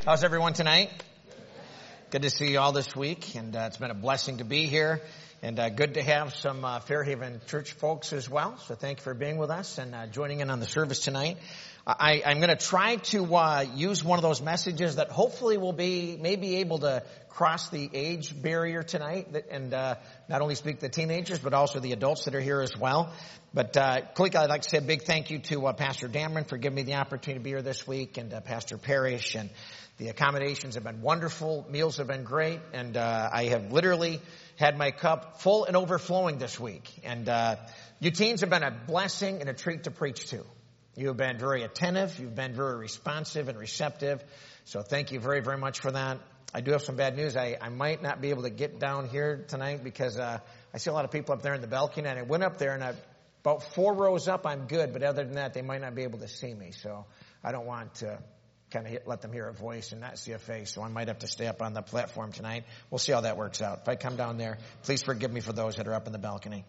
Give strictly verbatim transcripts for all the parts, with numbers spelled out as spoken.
How's everyone tonight? Good to see you all this week, and uh, it's been a blessing to be here, and uh, good to have some uh, Fairhaven Church folks as well. So thank you for being with us and uh, joining in on the service tonight. I, I'm going to try to uh, use one of those messages that hopefully will be maybe able to cross the age barrier tonight, and uh, not only speak to the teenagers, but also the adults that are here as well. But uh, quickly, I'd like to say a big thank you to uh, Pastor Dameron for giving me the opportunity to be here this week, and uh, Pastor Parrish. And the accommodations have been wonderful. Meals have been great. And uh, I have literally had my cup full and overflowing this week. And uh, you teens have been a blessing and a treat to preach to. You have been very attentive. You've been very responsive and receptive. So thank you very, very much for that. I do have some bad news. I, I might not be able to get down here tonight because uh, I see a lot of people up there in the balcony. And I went up there, and I, about four rows up, I'm good. But other than that, they might not be able to see me. So I don't want to kind of let them hear a voice and not see a face. So I might have to stay up on the platform tonight. We'll see how that works out. If I come down there, please forgive me for those that are up in the balcony.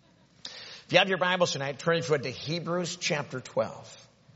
If you have your Bibles tonight, turn to Hebrews chapter twelve.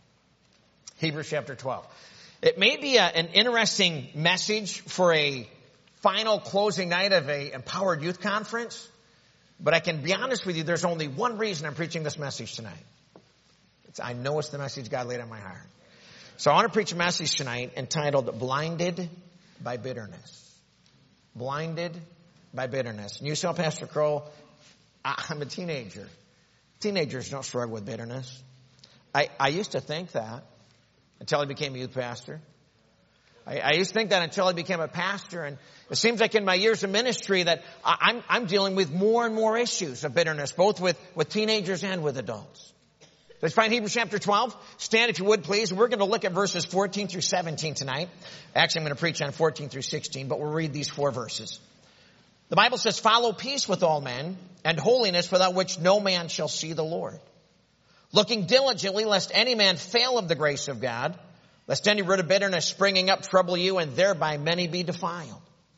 Hebrews chapter twelve. It may be a, an interesting message for a final closing night of a Empowered Youth Conference, but I can be honest with you, there's only one reason I'm preaching this message tonight. It's, I know it's the message God laid on my heart. So I want to preach a message tonight entitled Blinded by Bitterness. Blinded by Bitterness. And you saw Pastor Crow, I'm a teenager. Teenagers don't struggle with bitterness. I, I used to think that until I became a youth pastor. I, I used to think that until I became a pastor. And it seems like in my years of ministry that I, I'm, I'm dealing with more and more issues of bitterness, both with, with teenagers and with adults. Let's find Hebrews chapter twelve. Stand if you would, please. We're going to look at verses fourteen through seventeen tonight. Actually, I'm going to preach on fourteen through sixteen, but we'll read these four verses. The Bible says, follow peace with all men and holiness, without which no man shall see the Lord. Looking diligently, lest any man fail of the grace of God, lest any root of bitterness springing up trouble you, and thereby many be defiled.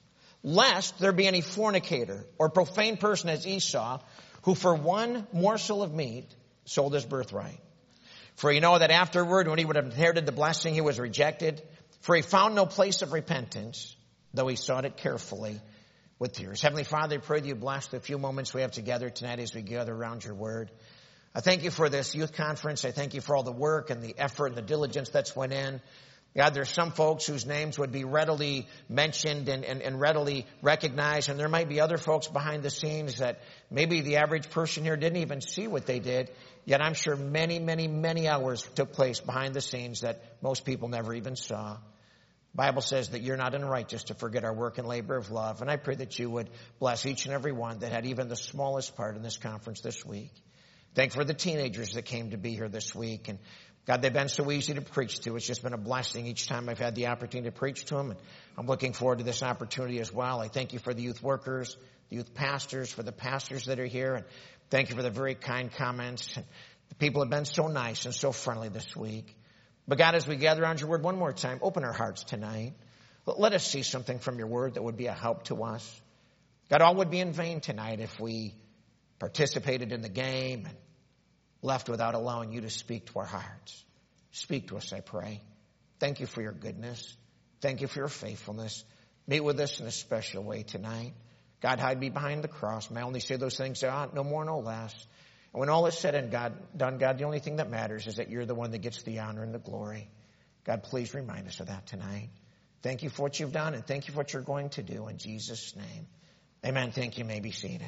Lest there be any fornicator or profane person as Esau, who for one morsel of meat sold his birthright. For you know that afterward, when he would have inherited the blessing, he was rejected. For he found no place of repentance, though he sought it carefully with tears. Heavenly Father, I pray that you bless the few moments we have together tonight as we gather around your word. I thank you for this youth conference. I thank you for all the work and the effort and the diligence that's went in. God, there's some folks whose names would be readily mentioned and, and, and readily recognized, and there might be other folks behind the scenes that maybe the average person here didn't even see what they did, yet I'm sure many, many, many hours took place behind the scenes that most people never even saw. The Bible says that you're not unrighteous to forget our work and labor of love, and I pray that you would bless each and every one that had even the smallest part in this conference this week. Thank you for the teenagers that came to be here this week. And God, they've been so easy to preach to. It's just been a blessing each time I've had the opportunity to preach to them. And I'm looking forward to this opportunity as well. I thank you for the youth workers, the youth pastors, for the pastors that are here. And thank you for the very kind comments. And the people have been so nice and so friendly this week. But God, as we gather around your word one more time, open our hearts tonight. Let us see something from your word that would be a help to us. God, all would be in vain tonight if we participated in the game and left without allowing you to speak to our hearts. Speak to us, I pray. Thank you for your goodness. Thank you for your faithfulness. Meet with us in a special way tonight. God, hide me behind the cross. May I only say those things that ought, no more, no less. And when all is said and God, done, God, the only thing that matters is that you're the one that gets the honor and the glory. God, please remind us of that tonight. Thank you for what you've done, and thank you for what you're going to do. In Jesus' name, amen. Thank you. You may be seated.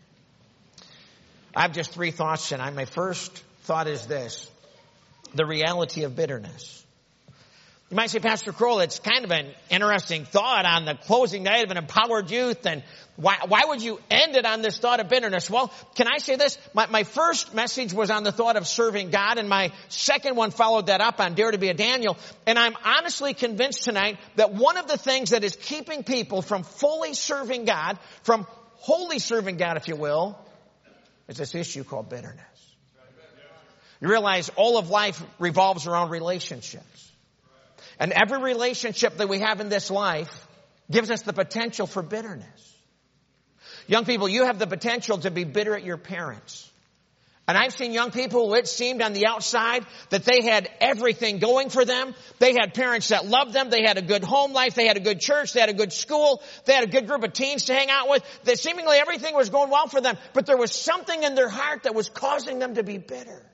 I have just three thoughts tonight. My first thought is this: the reality of bitterness. You might say, Pastor Kroll, it's kind of an interesting thought on the closing night of an Empowered Youth, and why, why would you end it on this thought of bitterness? Well, can I say this? My, my first message was on the thought of serving God, and my second one followed that up on Dare to be a Daniel. And I'm honestly convinced tonight that one of the things that is keeping people from fully serving God, from wholly serving God, if you will, is this issue called bitterness. You realize all of life revolves around relationships. And every relationship that we have in this life gives us the potential for bitterness. Young people, you have the potential to be bitter at your parents. And I've seen young people who it seemed on the outside that they had everything going for them. They had parents that loved them. They had a good home life. They had a good church. They had a good school. They had a good group of teens to hang out with. That seemingly everything was going well for them. But there was something in their heart that was causing them to be bitter.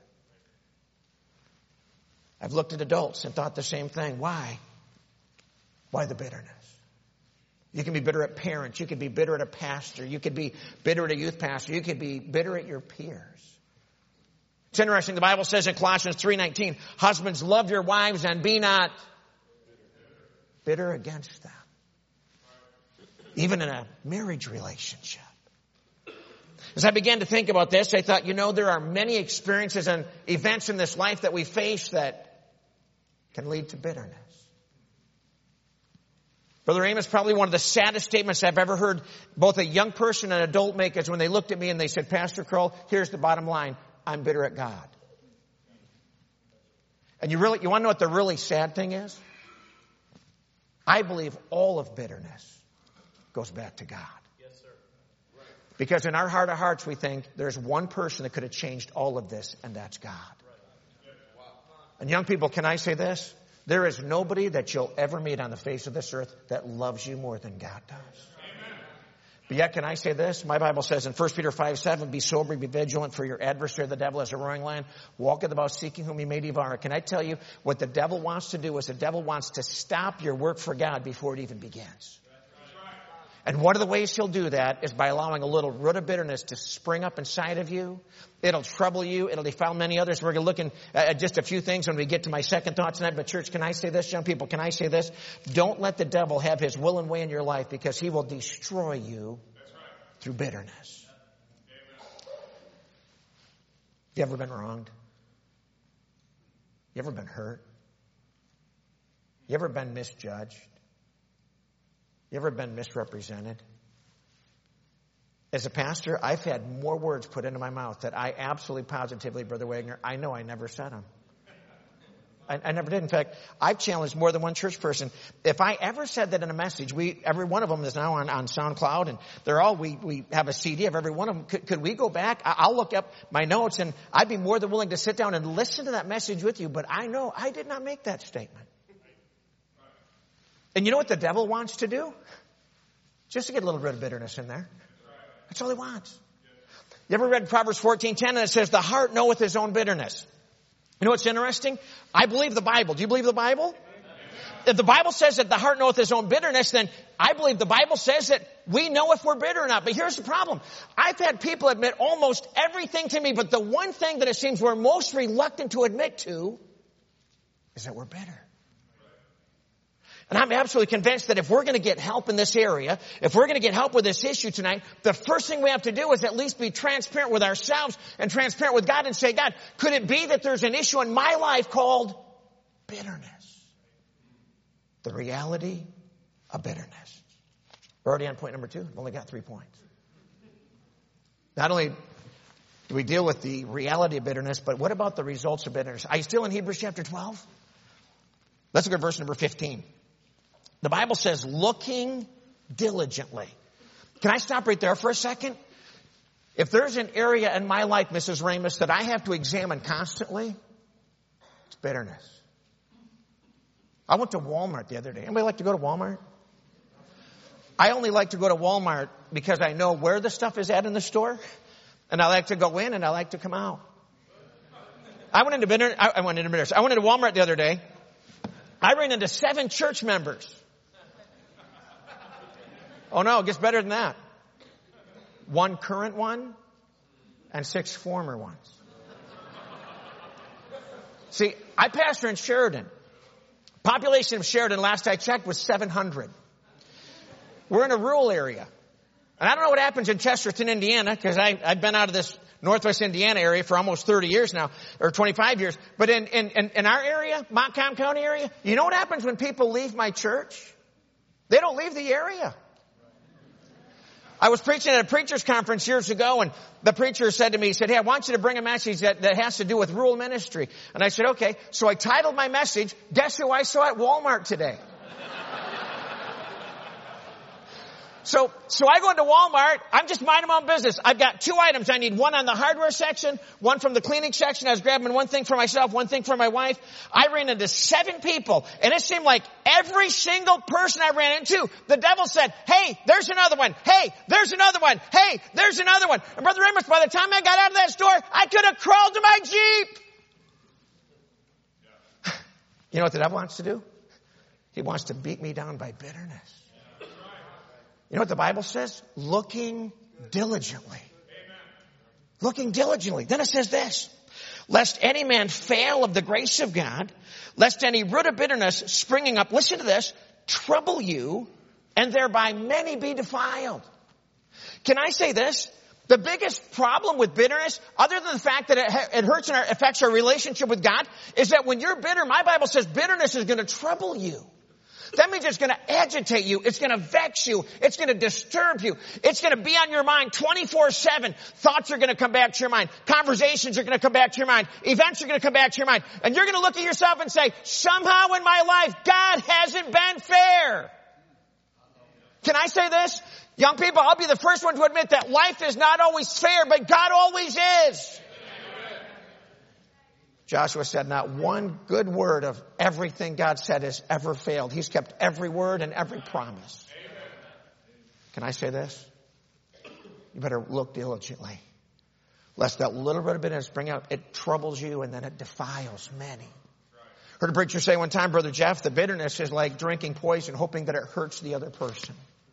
I've looked at adults and thought the same thing. Why? Why the bitterness? You can be bitter at parents. You could be bitter at a pastor. You could be bitter at a youth pastor. You could be bitter at your peers. It's interesting. The Bible says in Colossians three nineteen, husbands, love your wives and be not bitter against them. Even in a marriage relationship. As I began to think about this, I thought, you know, there are many experiences and events in this life that we face that can lead to bitterness. Brother Amos, probably one of the saddest statements I've ever heard both a young person and an adult make is when they looked at me and they said, Pastor Kroll, here's the bottom line. I'm bitter at God. And you really, you want to know what the really sad thing is? I believe all of bitterness goes back to God. Yes, sir. Right. Because in our heart of hearts, we think there's one person that could have changed all of this, and that's God. Right. Wow. And young people, can I say this? There is nobody that you'll ever meet on the face of this earth that loves you more than God does. But yet, can I say this? My Bible says in First Peter five seven, be sober, be vigilant, for your adversary, the devil, as a roaring lion, walketh about seeking whom he may devour. Can I tell you what the devil wants to do is the devil wants to stop your work for God before it even begins. And one of the ways he'll do that is by allowing a little root of bitterness to spring up inside of you. It'll trouble you. It'll defile many others. We're going to look in, at just a few things when we get to my second thought tonight. But church, can I say this, young people? Can I say this? Don't let the devil have his will and way in your life, because he will destroy you through bitterness. You ever been wronged? You ever been hurt? You ever been misjudged? You ever been misrepresented? As a pastor, I've had more words put into my mouth that I absolutely positively, Brother Wagner, I know I never said them. I, I never did. In fact, I've challenged more than one church person. If I ever said that in a message, we, every one of them is now on, on SoundCloud, and they're all, we, we have a C D of every one of them. Could, could we go back? I, I'll look up my notes, and I'd be more than willing to sit down and listen to that message with you, but I know I did not make that statement. And you know what the devil wants to do? Just to get a little bit of bitterness in there. That's all he wants. You ever read Proverbs fourteen ten, and it says, the heart knoweth his own bitterness. You know what's interesting? I believe the Bible. Do you believe the Bible? If the Bible says that the heart knoweth his own bitterness, then I believe the Bible says that we know if we're bitter or not. But here's the problem. I've had people admit almost everything to me, but the one thing that it seems we're most reluctant to admit to is that we're bitter. And I'm absolutely convinced that if we're going to get help in this area, if we're going to get help with this issue tonight, the first thing we have to do is at least be transparent with ourselves and transparent with God and say, God, could it be that there's an issue in my life called bitterness? The reality of bitterness. We're already on point number two. I've only got three points. Not only do we deal with the reality of bitterness, but what about the results of bitterness? Are you still in Hebrews chapter twelve? Let's look at verse number fifteen. The Bible says, looking diligently. Can I stop right there for a second? If there's an area in my life, Missus Ramus, that I have to examine constantly, it's bitterness. I went to Walmart the other day. Anybody like to go to Walmart? I only like to go to Walmart because I know where the stuff is at in the store, and I like to go in and I like to come out. I went into bitter, I went into bitterness. I went into Walmart the other day. I ran into seven church members. Oh no, it gets better than that. One current one and six former ones. See, I pastor in Sheridan. Population of Sheridan, last I checked, was seven hundred. We're in a rural area. And I don't know what happens in Chesterton, Indiana, because I've been out of this Northwest Indiana area for almost thirty years now, or twenty-five years. But in, in, in our area, Montcalm County area, you know what happens when people leave my church? They don't leave the area. I was preaching at a preacher's conference years ago, and the preacher said to me, he said, hey, I want you to bring a message that, that has to do with rural ministry. And I said, okay. So I titled my message, Guess Who I Saw at Walmart Today? So, so I go into Walmart. I'm just minding my own business. I've got two items. I need one on the hardware section, one from the cleaning section. I was grabbing one thing for myself, one thing for my wife. I ran into seven people, and it seemed like every single person I ran into, the devil said, hey, there's another one. Hey, there's another one. Hey, there's another one. And Brother Amos, by the time I got out of that store, I could have crawled to my Jeep. You know what the devil wants to do? He wants to beat me down by bitterness. You know what the Bible says? Looking diligently. Looking diligently. Then it says this. Lest any man fail of the grace of God, lest any root of bitterness springing up, listen to this, trouble you, and thereby many be defiled. Can I say this? The biggest problem with bitterness, other than the fact that it, it hurts and affects our relationship with God, is that when you're bitter, my Bible says bitterness is going to trouble you. That means it's going to agitate you. It's going to vex you. It's going to disturb you. It's going to be on your mind twenty-four seven. Thoughts are going to come back to your mind. Conversations are going to come back to your mind. Events are going to come back to your mind. And you're going to look at yourself and say, somehow in my life, God hasn't been fair. Can I say this? Young people, I'll be the first one to admit that life is not always fair, but God always is. Joshua said not one good word of everything God said has ever failed. He's kept every word and every promise. Can I say this? You better look diligently, lest that little bit of bitterness bring out, it troubles you and then it defiles many. Heard a preacher say one time, Brother Jeff, the bitterness is like drinking poison, hoping that it hurts the other person.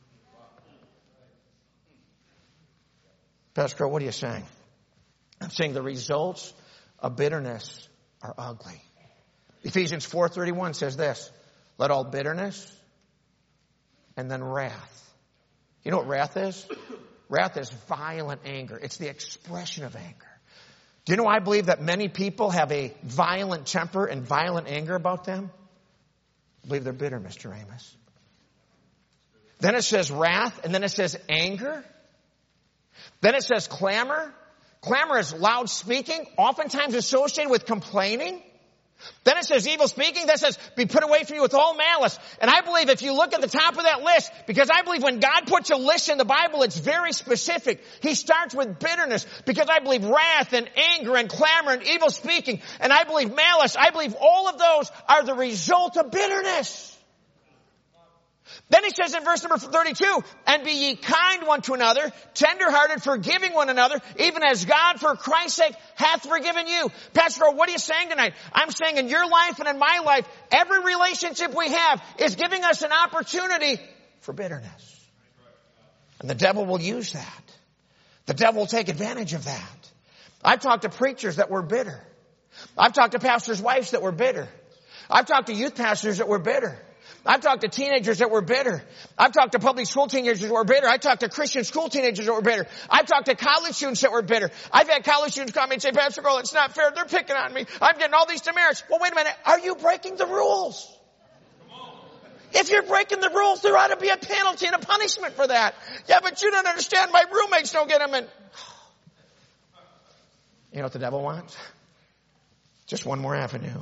Pastor Crow, what are you saying? I'm saying the results of bitterness are ugly. Ephesians four thirty-one says this, let all bitterness and then wrath. You know what wrath is? Wrath is violent anger. It's the expression of anger. Do you know I believe that many people have a violent temper and violent anger about them? I believe they're bitter, Mister Amos. Then it says wrath, and then it says anger. Then it says clamor. Clamor is loud speaking, oftentimes associated with complaining. Then it says evil speaking. That says be put away from you with all malice. And I believe if you look at the top of that list, because I believe when God puts a list in the Bible, it's very specific. He starts with bitterness because I believe wrath and anger and clamor and evil speaking. And I believe malice. I believe all of those are the result of bitterness. Then he says in verse number thirty-two, and be ye kind one to another, tenderhearted, forgiving one another, even as God for Christ's sake hath forgiven you. Pastor, what are you saying tonight? I'm saying in your life and in my life, every relationship we have is giving us an opportunity for bitterness. And the devil will use that. The devil will take advantage of that. I've talked to preachers that were bitter. I've talked to pastors' wives that were bitter. I've talked to youth pastors that were bitter. I've talked to teenagers that were bitter. I've talked to public school teenagers that were bitter. I talked to Christian school teenagers that were bitter. I've talked to college students that were bitter. I've had college students come and say, Pastor Cole, it's not fair. They're picking on me. I'm getting all these demerits. Well, wait a minute. Are you breaking the rules? If you're breaking the rules, there ought to be a penalty and a punishment for that. Yeah, but you don't understand. My roommates don't get them. And you know what the devil wants? Just one more avenue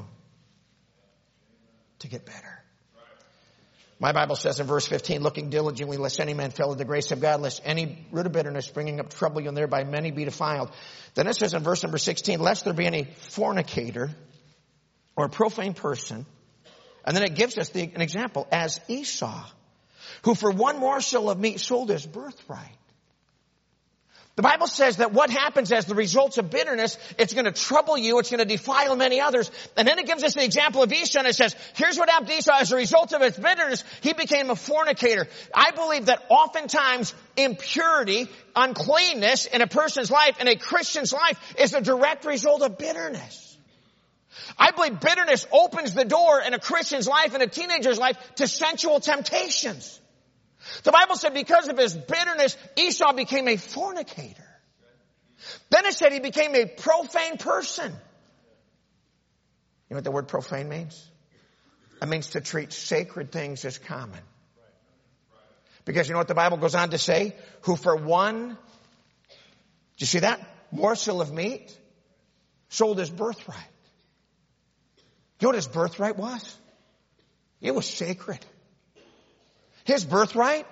to get better. My Bible says in verse fifteen, looking diligently, lest any man fail of the grace of God, lest any root of bitterness bringing up trouble you, and thereby many be defiled. Then it says in verse number sixteen, lest there be any fornicator or profane person. And then it gives us the, an example, as Esau, who for one morsel of meat sold his birthright. The Bible says that what happens as the results of bitterness, it's going to trouble you, it's going to defile many others. And then it gives us the example of Esau, and it says, here's what happened to Esau as a result of his bitterness. He became a fornicator. I believe that oftentimes impurity, uncleanness in a person's life, in a Christian's life, is a direct result of bitterness. I believe bitterness opens the door in a Christian's life, in a teenager's life, to sensual temptations. The Bible said because of his bitterness, Esau became a fornicator. Then it said he became a profane person. You know what the word profane means? It means to treat sacred things as common. Because you know what the Bible goes on to say? Who for one, do you see that? Morsel of meat sold his birthright. You know what his birthright was? It was sacred. His birthright,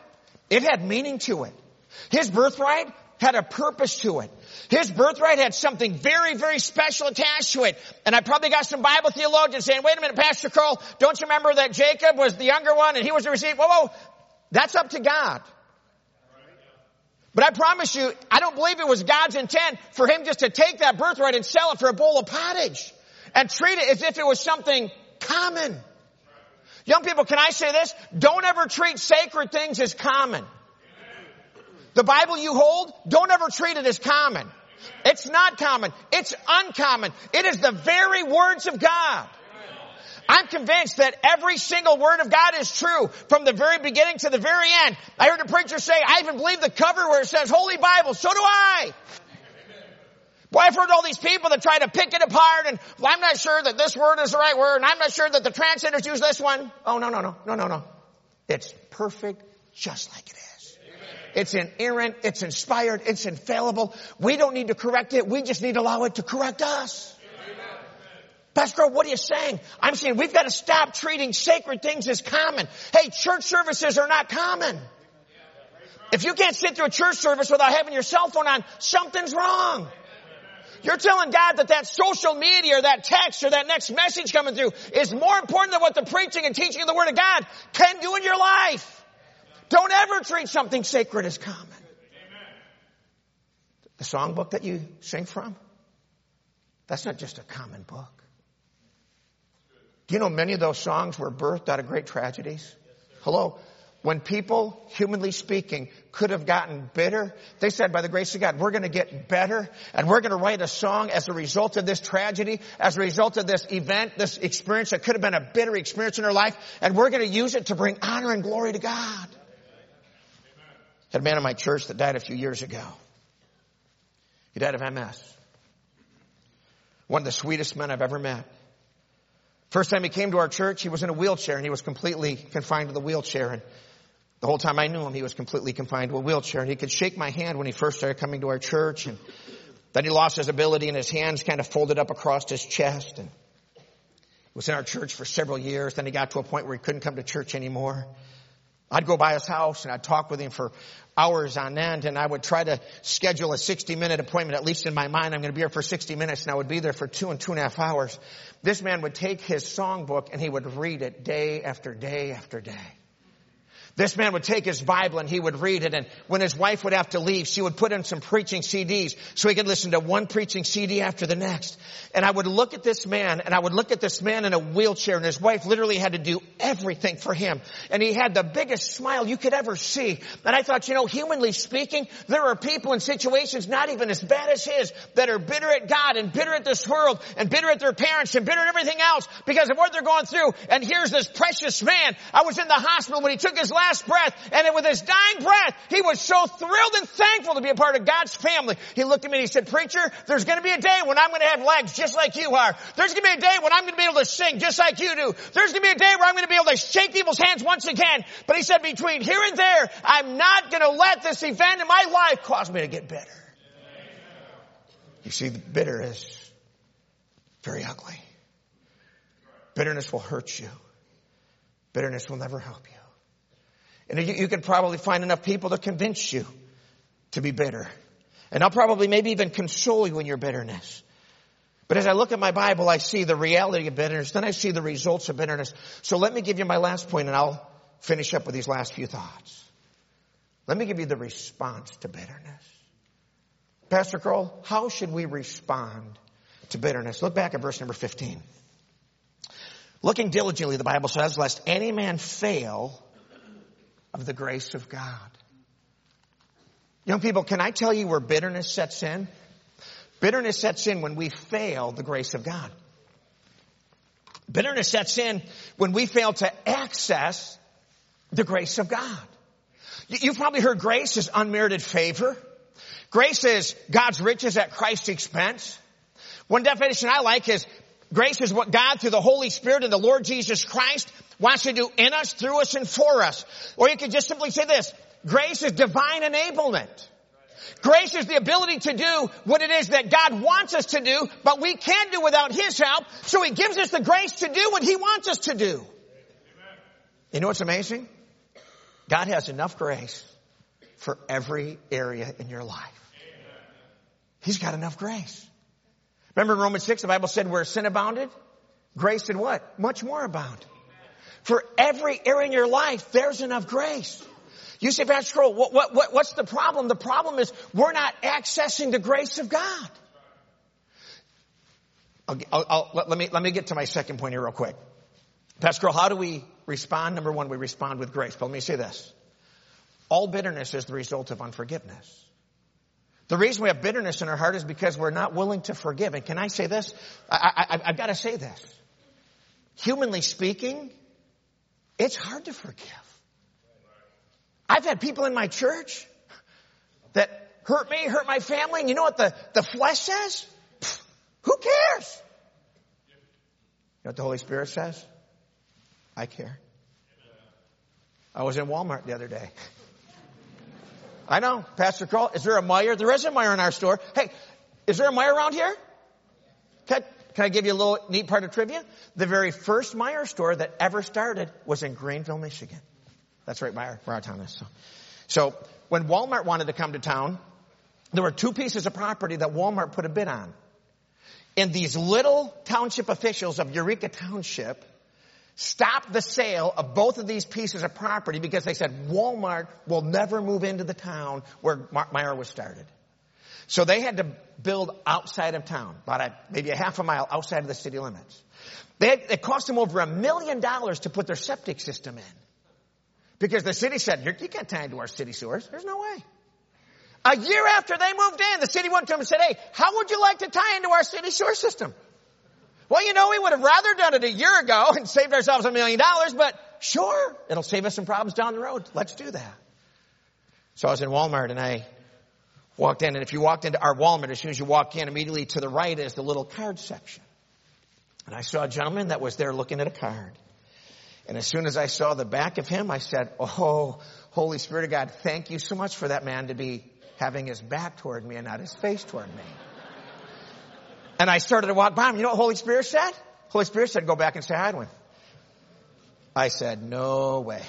It had meaning to it. His birthright had a purpose to it. His birthright had something very, very special attached to it. And I probably got some Bible theologians saying, wait a minute, Pastor Carl, don't you remember that Jacob was the younger one and he was to receive? Whoa, whoa, that's up to God. But I promise you, I don't believe it was God's intent for him just to take that birthright and sell it for a bowl of pottage and treat it as if it was something common. Young people, can I say this? Don't ever treat sacred things as common. The Bible you hold, don't ever treat it as common. It's not common. It's uncommon. It is the very words of God. I'm convinced that every single word of God is true from the very beginning to the very end. I heard a preacher say, I even believe the cover where it says Holy Bible. So do I. Boy, I've heard all these people that try to pick it apart and, well, I'm not sure that this word is the right word and I'm not sure that the translators use this one. Oh, no, no, no, no, no, no. It's perfect just like it is. It's inerrant, it's inspired, it's infallible. We don't need to correct it. We just need to allow it to correct us. Amen. Pastor, what are you saying? I'm saying we've got to stop treating sacred things as common. Hey, church services are not common. If you can't sit through a church service without having your cell phone on, something's wrong. You're telling God that that social media or that text or that next message coming through is more important than what the preaching and teaching of the Word of God can do in your life. Don't ever treat something sacred as common. The songbook that you sing from, that's not just a common book. Do you know many of those songs were birthed out of great tragedies? Hello? When people, humanly speaking, could have gotten bitter, they said, by the grace of God, we're going to get better, and we're going to write a song as a result of this tragedy, as a result of this event, this experience that could have been a bitter experience in our life, and we're going to use it to bring honor and glory to God. I had a man in my church that died a few years ago. He died of M S. One of the sweetest men I've ever met. First time he came to our church, he was in a wheelchair and he was completely confined to the wheelchair. And the whole time I knew him, he was completely confined to a wheelchair. And he could shake my hand when he first started coming to our church. And then he lost his ability and his hands kind of folded up across his chest. And he was in our church for several years. Then he got to a point where he couldn't come to church anymore. I'd go by his house and I'd talk with him for hours on end, and I would try to schedule a sixty minute appointment, at least in my mind. I'm going to be here for sixty minutes, and I would be there for two and two and a half hours. This man would take his songbook and he would read it day after day after day. This man would take his Bible and he would read it, and when his wife would have to leave, she would put in some preaching C Ds so he could listen to one preaching C D after the next. And I would look at this man, and I would look at this man in a wheelchair, and his wife literally had to do everything for him. And he had the biggest smile you could ever see. And I thought, you know, humanly speaking, there are people in situations not even as bad as his that are bitter at God and bitter at this world and bitter at their parents and bitter at everything else because of what they're going through. And here's this precious man. I was in the hospital when he took his last last breath, and with his dying breath, he was so thrilled and thankful to be a part of God's family. He looked at me and he said, preacher, there's going to be a day when I'm going to have legs just like you are. There's going to be a day when I'm going to be able to sing just like you do. There's going to be a day where I'm going to be able to shake people's hands once again. But he said, between here and there, I'm not going to let this event in my life cause me to get bitter. You see, the bitter is very ugly. Bitterness will hurt you. Bitterness will never help you. And you, you could probably find enough people to convince you to be bitter. And I'll probably maybe even console you in your bitterness. But as I look at my Bible, I see the reality of bitterness. Then I see the results of bitterness. So let me give you my last point, and I'll finish up with these last few thoughts. Let me give you the response to bitterness. Pastor Carl, how should we respond to bitterness? Look back at verse number fifteen. Looking diligently, the Bible says, lest any man fail of the grace of God. Young people, can I tell you where bitterness sets in? Bitterness sets in when we fail the grace of God. Bitterness sets in when we fail to access the grace of God. You've probably heard grace is unmerited favor. Grace is God's riches at Christ's expense. One definition I like is grace is what God, through the Holy Spirit and the Lord Jesus Christ, wants to do in us, through us, and for us. Or you could just simply say this. Grace is divine enablement. Grace is the ability to do what it is that God wants us to do, but we can't do without His help. So He gives us the grace to do what He wants us to do. You know what's amazing? God has enough grace for every area in your life. He's got enough grace. Remember in Romans six, the Bible said where sin abounded, grace did what? Much more abound. For every area in your life, there's enough grace. You say, Pastor Kroll, what, what, what, what's the problem? The problem is we're not accessing the grace of God. I'll, I'll, I'll, let, let me, let me get to my second point here real quick. Pastor Kroll, how do we respond? Number one, we respond with grace. But let me say this. All bitterness is the result of unforgiveness. The reason we have bitterness in our heart is because we're not willing to forgive. And can I say this? I, I, I've got to say this. Humanly speaking, it's hard to forgive. I've had people in my church that hurt me, hurt my family, and you know what the, the flesh says? Pfft, who cares? You know what the Holy Spirit says? I care. I was in Walmart the other day. I know, Pastor Kroll, is there a Meijer? There is a Meijer in our store. Hey, is there a Meijer around here? Can, can I give you a little neat part of trivia? The very first Meijer store that ever started was in Greenville, Michigan. That's right, Meijer, where our town is. So, so when Walmart wanted to come to town, there were two pieces of property that Walmart put a bid on. And these little township officials of Eureka Township stopped the sale of both of these pieces of property because they said Walmart will never move into the town where Meijer was started. So they had to build outside of town, about a, maybe a half a mile outside of the city limits. They had, it cost them over a million dollars to put their septic system in. Because the city said, you can't tie into our city sewers. There's no way. A year after they moved in, the city went to them and said, hey, how would you like to tie into our city sewer system? Well, you know, we would have rather done it a year ago and saved ourselves a million dollars, but sure, it'll save us some problems down the road. Let's do that. So I was in Walmart and I walked in, and if you walked into our Walmart, as soon as you walk in, immediately to the right is the little card section. And I saw a gentleman that was there looking at a card. And as soon as I saw the back of him, I said, oh, Holy Spirit of God, thank you so much for that man to be having his back toward me and not his face toward me. And I started to walk by him. You know what Holy Spirit said? Holy Spirit said, go back and say hi to him. I said, no way.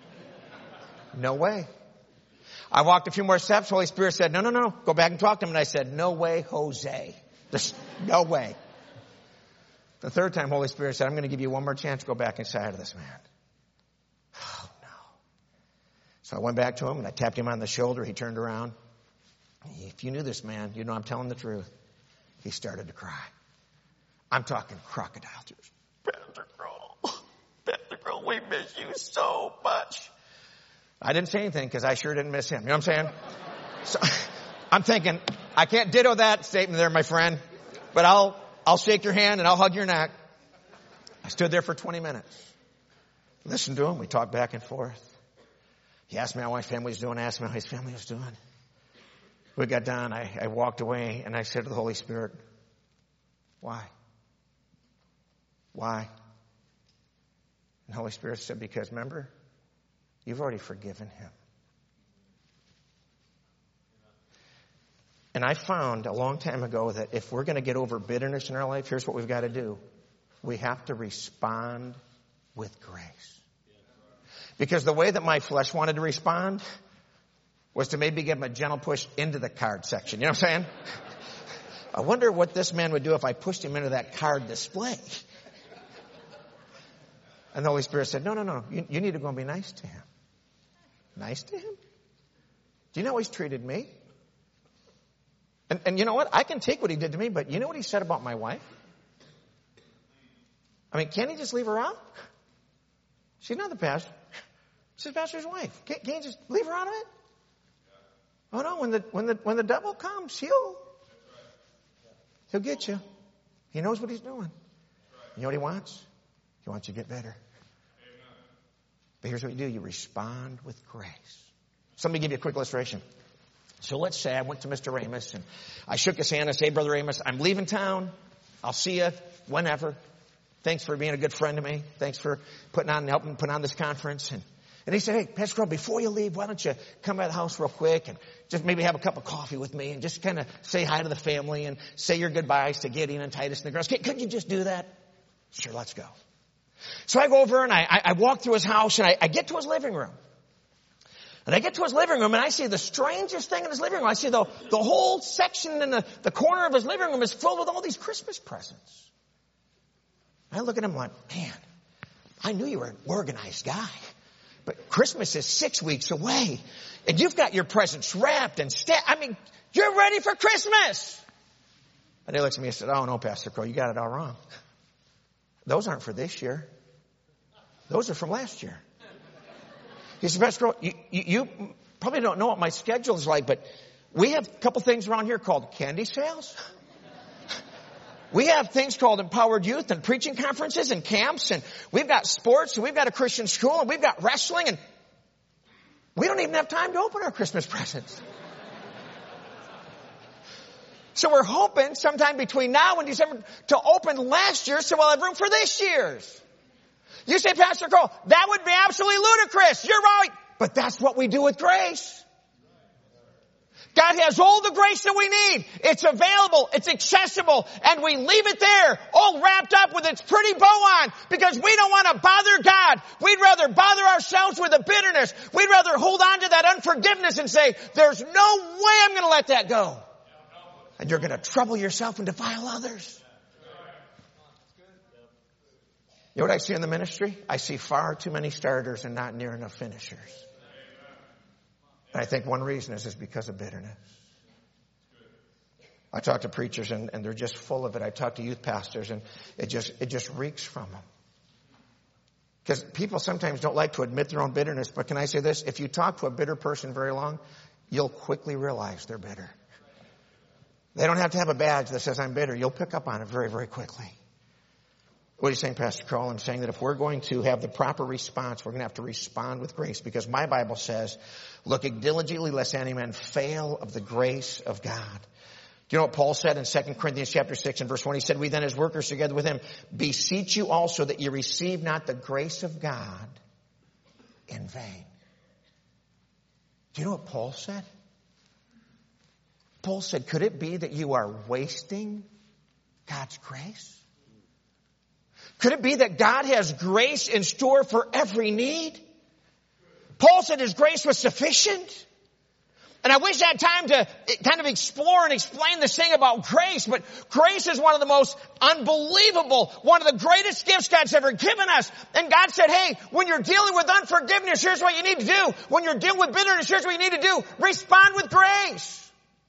No way. I walked a few more steps. Holy Spirit said, no, no, no. Go back and talk to him. And I said, no way, Jose. There's no way. The third time, Holy Spirit said, I'm going to give you one more chance to go back and say hi to this man. Oh, no. So I went back to him and I tapped him on the shoulder. He turned around. If you knew this man, you know I'm telling the truth. He started to cry. I'm talking crocodile tears. Pastor Kroll, Pastor Kroll, we miss you so much. I didn't say anything because I sure didn't miss him. You know what I'm saying? So I'm thinking, I can't ditto that statement there, my friend, but I'll, I'll shake your hand and I'll hug your neck. I stood there for twenty minutes. Listened to him. We talked back and forth. He asked me how my family was doing. I asked me how his family was doing. We got done. I, I walked away and I said to the Holy Spirit, why? Why? And the Holy Spirit said, because remember, you've already forgiven him. And I found a long time ago that if we're going to get over bitterness in our life, here's what we've got to do. We have to respond with grace. Because the way that my flesh wanted to respond was to maybe give him a gentle push into the card section. You know what I'm saying? I wonder what this man would do if I pushed him into that card display. And the Holy Spirit said, no, no, no. You, you need to go and be nice to him. Nice to him? Do you know how he's treated me? And, and you know what? I can take what he did to me, but you know what he said about my wife? I mean, can't he just leave her out? She's not the pastor. She's the pastor's wife. Can't, can't you just leave her out of it? Oh no, when the, when the, when the devil comes, he'll, he'll get you. He knows what he's doing. You know what he wants? He wants you to get better. But here's what you do. You respond with grace. So let me give you a quick illustration. So let's say I went to Mister Amos and I shook his hand and said, hey, Brother Amos, I'm leaving town. I'll see you whenever. Thanks for being a good friend to me. Thanks for putting on, helping put on this conference. And, and he said, hey, Pastor Kroll, before you leave, why don't you come by the house real quick and just maybe have a cup of coffee with me and just kind of say hi to the family and say your goodbyes to Gideon and Titus and the girls. Could you just do that? Sure, let's go. So I go over and I, I, I walk through his house and I, I get to his living room. And I get to his living room and I see the strangest thing in his living room. I see the, the whole section in the, the corner of his living room is filled with all these Christmas presents. I look at him like, man, I knew you were an organized guy. But Christmas is six weeks away. And you've got your presents wrapped and stacked. I mean, you're ready for Christmas. And he looks at me and said, oh no, Pastor Crow, you got it all wrong. Those aren't for this year. Those are from last year. He said, Pastor Crow, you, you, you probably don't know what my schedule is like, but we have a couple things around here called candy sales. We have things called empowered youth and preaching conferences and camps, and we've got sports, and we've got a Christian school, and we've got wrestling, and we don't even have time to open our Christmas presents. So we're hoping sometime between now and December to open last year so we'll have room for this year's. You say, Pastor Cole, that would be absolutely ludicrous. You're right. But that's what we do with grace. God has all the grace that we need. It's available. It's accessible. And we leave it there all wrapped up with its pretty bow on because we don't want to bother God. We'd rather bother ourselves with the bitterness. We'd rather hold on to that unforgiveness and say, there's no way I'm going to let that go. And you're going to trouble yourself and defile others. You know what I see in the ministry? I see far too many starters and not near enough finishers. And I think one reason is, is because of bitterness. I talk to preachers and, and they're just full of it. I talk to youth pastors and it just, it just reeks from them. Because people sometimes don't like to admit their own bitterness. But can I say this? If you talk to a bitter person very long, you'll quickly realize they're bitter. They don't have to have a badge that says I'm bitter. You'll pick up on it very, very quickly. What are you saying, Pastor Carl? I'm saying that if we're going to have the proper response, we're going to have to respond with grace. Because my Bible says, looking diligently lest any man fail of the grace of God. Do you know what Paul said in Second Corinthians chapter six and verse one? He said, we then as workers together with him, beseech you also that you receive not the grace of God in vain. Do you know what Paul said? Paul said, could it be that you are wasting God's grace? Could it be that God has grace in store for every need? Paul said his grace was sufficient. And I wish I had time to kind of explore and explain this thing about grace, but grace is one of the most unbelievable, one of the greatest gifts God's ever given us. And God said, hey, when you're dealing with unforgiveness, here's what you need to do. When you're dealing with bitterness, here's what you need to do. Respond with grace.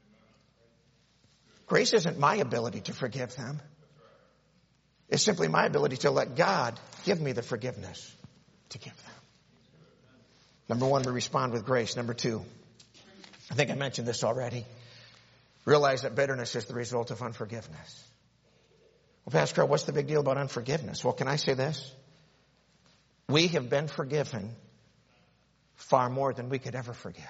Grace isn't my ability to forgive them. It's simply my ability to let God give me the forgiveness to give them. Number one, we respond with grace. Number two, I think I mentioned this already. Realize that bitterness is the result of unforgiveness. Well, Pastor Carl, what's the big deal about unforgiveness? Well, can I say this? We have been forgiven far more than we could ever forgive.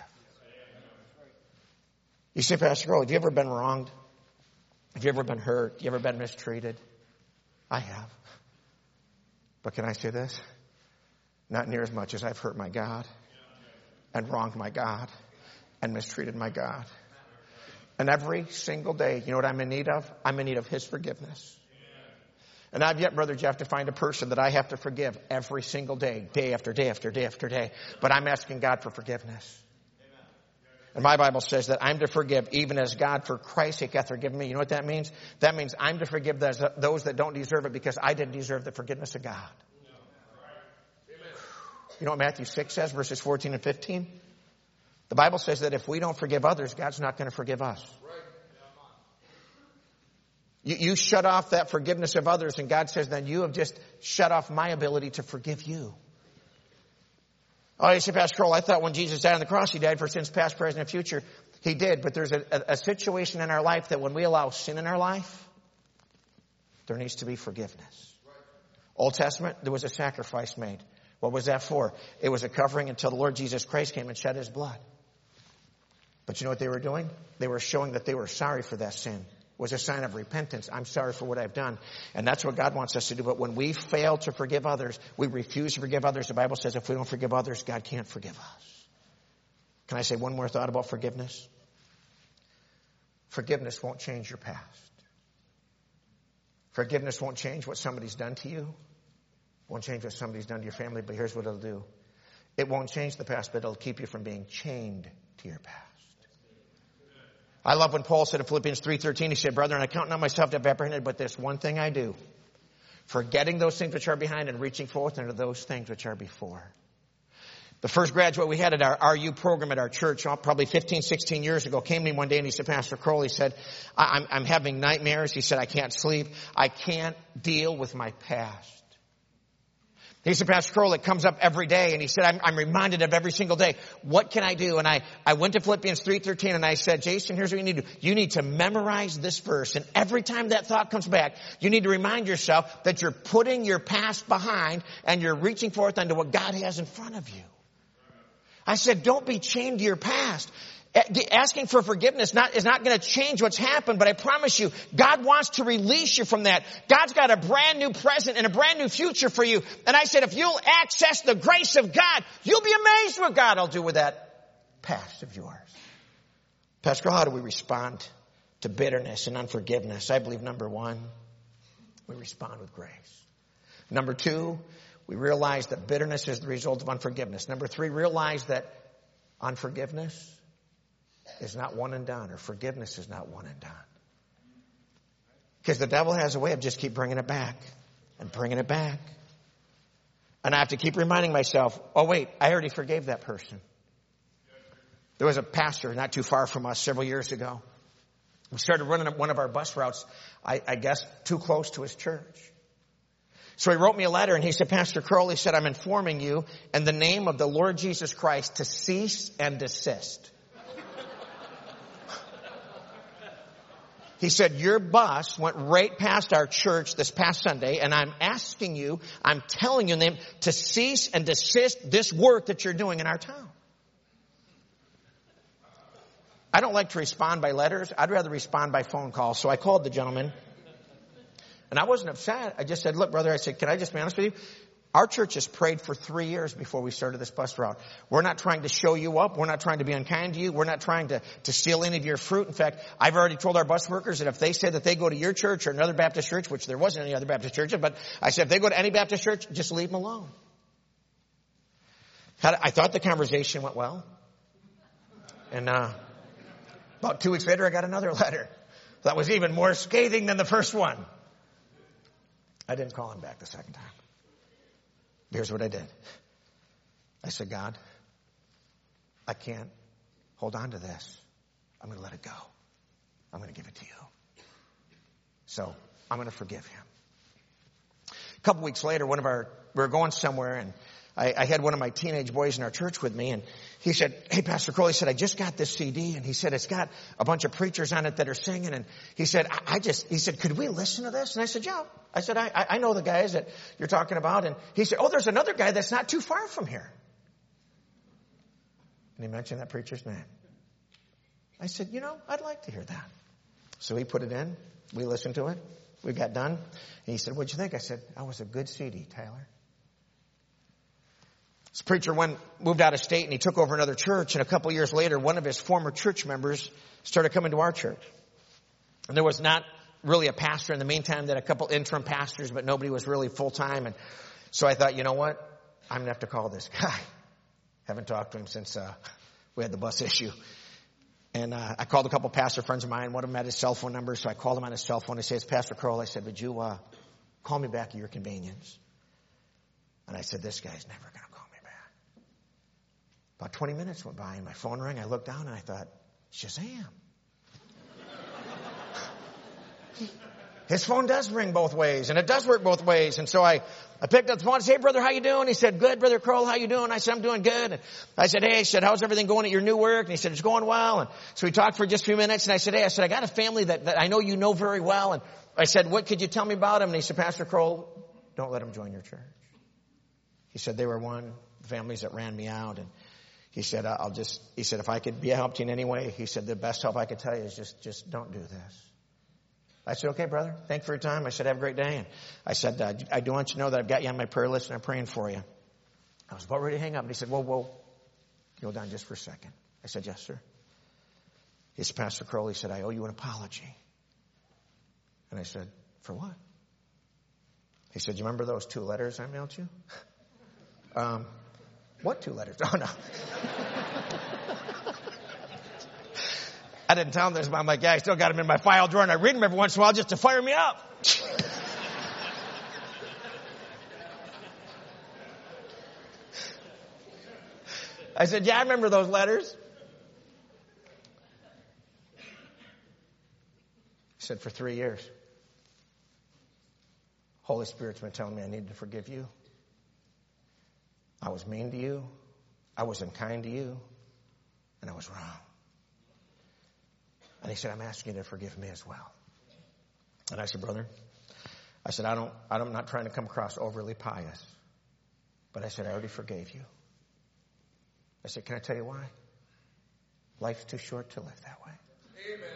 You say, Pastor Carl, have you ever been wronged? Have you ever been hurt? Have you ever been mistreated? I have. But can I say this? Not near as much as I've hurt my God and wronged my God and mistreated my God. And every single day, you know what I'm in need of? I'm in need of His forgiveness. And I've yet, Brother Jeff, to find a person that I have to forgive every single day, day after day after day after day. But I'm asking God for forgiveness. And my Bible says that I'm to forgive even as God for Christ's sake hath forgiven me. You know what that means? That means I'm to forgive those, those that don't deserve it because I didn't deserve the forgiveness of God. You know what Matthew six says, verses fourteen and fifteen? The Bible says that if we don't forgive others, God's not going to forgive us. You, you shut off that forgiveness of others, and God says, then you have just shut off my ability to forgive you. Oh, you say, Pastor Kroll, I thought when Jesus died on the cross, He died for sins past, present, and future. He did, but there's a, a, a situation in our life that when we allow sin in our life, there needs to be forgiveness. Old Testament, there was a sacrifice made. What was that for? It was a covering until the Lord Jesus Christ came and shed His blood. But you know what they were doing? They were showing that they were sorry for that sin. It was a sign of repentance. I'm sorry for what I've done. And that's what God wants us to do. But when we fail to forgive others, we refuse to forgive others. The Bible says if we don't forgive others, God can't forgive us. Can I say one more thought about forgiveness? Forgiveness won't change your past. Forgiveness won't change what somebody's done to you. Won't change what somebody's done to your family. But here's what it'll do. It won't change the past, but it'll keep you from being chained to your past. I love when Paul said in Philippians three thirteen, he said, brethren, I count not myself to have apprehended, but this one thing I do, forgetting those things which are behind and reaching forth into those things which are before. The first graduate we had at our R U program at our church, probably fifteen, sixteen years ago, came to me one day and he said, Pastor Crowell, he said, I'm, I'm having nightmares. He said, I can't sleep. I can't deal with my past. He said, Pastor Crowell, it comes up every day. And he said, I'm, I'm reminded of every single day. What can I do? And I, I went to Philippians three thirteen and I said, Jason, here's what you need to do. You need to memorize this verse. And every time that thought comes back, you need to remind yourself that you're putting your past behind and you're reaching forth unto what God has in front of you. I said, don't be chained to your past. Asking for forgiveness not, is not going to change what's happened, but I promise you, God wants to release you from that. God's got a brand new present and a brand new future for you. And I said, if you'll access the grace of God, you'll be amazed what God will do with that past of yours. Pastor, how do we respond to bitterness and unforgiveness? I believe number one, we respond with grace. Number two, we realize that bitterness is the result of unforgiveness. Number three, realize that unforgiveness is not one and done, or forgiveness is not one and done. Because the devil has a way of just keep bringing it back and bringing it back. And I have to keep reminding myself, oh wait, I already forgave that person. There was a pastor not too far from us several years ago. We started running one of our bus routes, I, I guess, too close to his church. So he wrote me a letter and he said, Pastor Crowell, he said, I'm informing you in the name of the Lord Jesus Christ to cease and desist. He said, your bus went right past our church this past Sunday, and I'm asking you, I'm telling you to cease and desist this work that you're doing in our town. I don't like to respond by letters. I'd rather respond by phone calls. So I called the gentleman, and I wasn't upset. I just said, look, brother, I said, can I just be honest with you? Our church has prayed for three years before we started this bus route. We're not trying to show you up. We're not trying to be unkind to you. We're not trying to, to steal any of your fruit. In fact, I've already told our bus workers that if they say that they go to your church or another Baptist church, which there wasn't any other Baptist churches, but I said if they go to any Baptist church, just leave them alone. I thought the conversation went well. And uh, about two weeks later, I got another letter that was even more scathing than the first one. I didn't call him back the second time. Here's what I did. I said, God, I can't hold on to this. I'm going to let it go. I'm going to give it to you. So I'm going to forgive him. A couple weeks later, one of our, we were going somewhere, and I, I had one of my teenage boys in our church with me, and he said, hey, Pastor Crowell, he said, I just got this C D, and he said, it's got a bunch of preachers on it that are singing, and he said, I, I just, he said, could we listen to this? And I said, yeah. I said, I, I know the guys that you're talking about, and he said, oh, there's another guy that's not too far from here. And he mentioned that preacher's name. I said, you know, I'd like to hear that. So he put it in. We listened to it. We got done. And he said, what'd you think? I said, that was a good C D, Tyler. This preacher went, moved out of state and he took over another church. And a couple years later, one of his former church members started coming to our church. And there was not really a pastor in the meantime. That a couple interim pastors, but nobody was really full time. And so I thought, you know what? I'm going to have to call this guy. Haven't talked to him since uh, we had the bus issue. And uh, I called a couple pastor friends of mine. One of them had his cell phone number. So I called him on his cell phone. I said, it's Pastor Crowell. I said, would you uh, call me back at your convenience? And I said, this guy's never going to call me back. About twenty minutes went by and my phone rang. I looked down and I thought, Shazam. His phone does ring both ways, and it does work both ways. And so I, I picked up the phone and said, hey, brother, how you doing? He said, good, Brother Crowell, how you doing? I said, I'm doing good. And I said, hey, I said, how's everything going at your new work? And he said, it's going well. And so we talked for just a few minutes, and I said, hey, I said, I got a family that, that I know you know very well. And I said, what could you tell me about him? And he said, Pastor Crowell, don't let him join your church. He said, they were one of the families that ran me out. And he said, I'll just, he said, if I could be a help to you in any way, he said, the best help I could tell you is just, just don't do this. I said, okay, brother, thanks for your time. I said, have a great day. And I said, uh, I do want you to know that I've got you on my prayer list and I'm praying for you. I was about ready to hang up. And he said, whoa, whoa, you hold on just for a second. I said, yes, sir. He said, Pastor Crowell, he said, I owe you an apology. And I said, for what? He said, you remember those two letters I mailed you? um, What two letters? Oh, no. I didn't tell him this, but I'm like, yeah, I still got them in my file drawer, and I read them every once in a while just to fire me up. I said, yeah, I remember those letters. He said, for three years, Holy Spirit's been telling me I needed to forgive you. I was mean to you. I was unkind to you. And I was wrong. And he said, I'm asking you to forgive me as well. And I said, brother, I said, I don't, I'm not trying to come across overly pious. But I said, I already forgave you. I said, can I tell you why? Life's too short to live that way. Amen.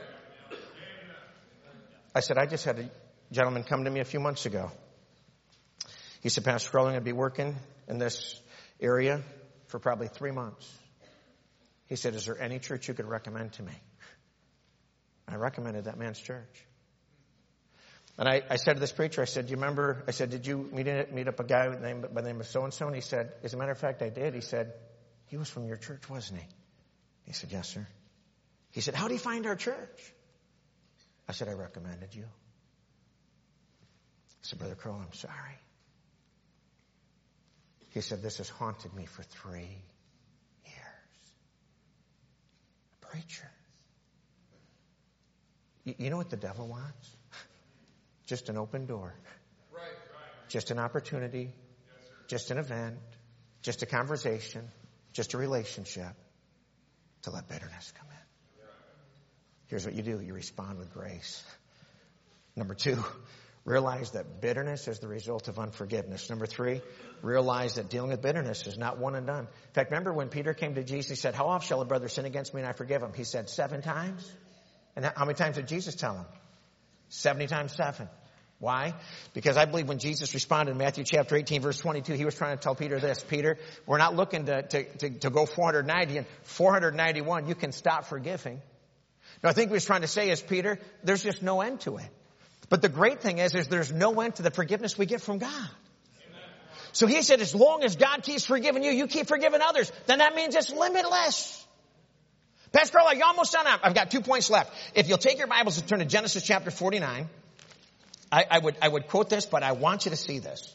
I said, I just had a gentleman come to me a few months ago. He said, Pastor Crowell, I'm going to be working in this area for probably three months. He said, is there any church you could recommend to me? I recommended that man's church. And I, I said to this preacher, I said, do you remember, I said, did you meet, meet up a guy with name, by the name of so-and-so? And he said, as a matter of fact, I did. He said, he was from your church, wasn't he? He said, yes, sir. He said, how did he find our church? I said, I recommended you. I said, Brother Crowell, I'm sorry. He said, this has haunted me for three years. Preacher. You, you know what the devil wants? Just an open door. Right, right. Just an opportunity. Yes, just an event. Just a conversation. Just a relationship. To let bitterness come in. Here's what you do. You respond with grace. Number two, realize that bitterness is the result of unforgiveness. Number three, realize that dealing with bitterness is not one and done. In fact, remember when Peter came to Jesus, he said, how often shall a brother sin against me and I forgive him? He said, seven times. And how many times did Jesus tell him? seventy times seven. Why? Because I believe when Jesus responded in Matthew chapter eighteen, verse twenty-two, he was trying to tell Peter this. Peter, we're not looking to, to, to, to go four hundred ninety and four hundred ninety-one. You can stop forgiving. No, I think what he's trying to say is, Peter, there's just no end to it. But the great thing is, is there's no end to the forgiveness we get from God. Amen. So he said, as long as God keeps forgiving you, you keep forgiving others, then that means it's limitless. Pastor Crowell, you almost done. I've got two points left. If you'll take your Bibles and turn to Genesis chapter forty-nine, I, I would I would quote this, but I want you to see this.